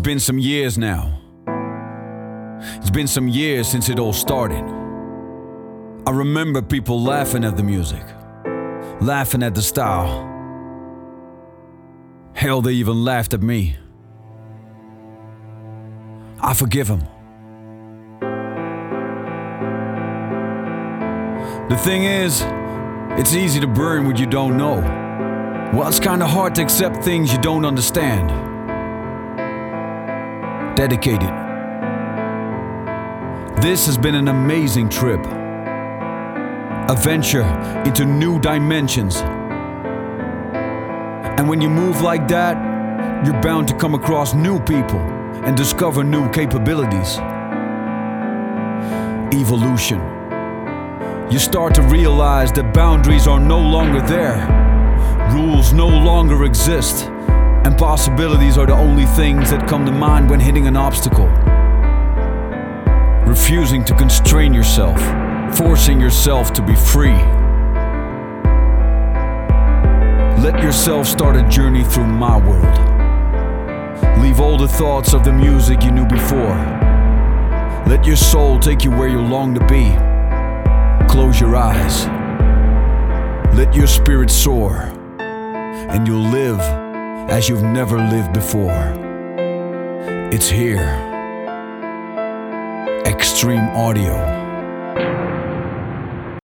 been some years now. It's been some years since it all started. I remember people laughing at the music, laughing at the style. Hell, they even laughed at me. I forgive them. The thing is, it's easy to burn what you don't know. Well, it's kinda hard to accept things you don't understand. Dedicated. This has been an amazing trip. A venture into new dimensions. And when you move like that, you're bound to come across new people and discover new capabilities. Evolution. You start to realize that boundaries are no longer there. Rules no longer exist. And possibilities are the only things that come to mind when hitting an obstacle. Refusing to constrain yourself, forcing yourself to be free. Let yourself start a journey through my world. Leave all the thoughts of the music you knew before. Let your soul take you where you long to be. Close your eyes. Let your spirit soar, and you'll live as you've never lived before. It's here. Extreme Audio.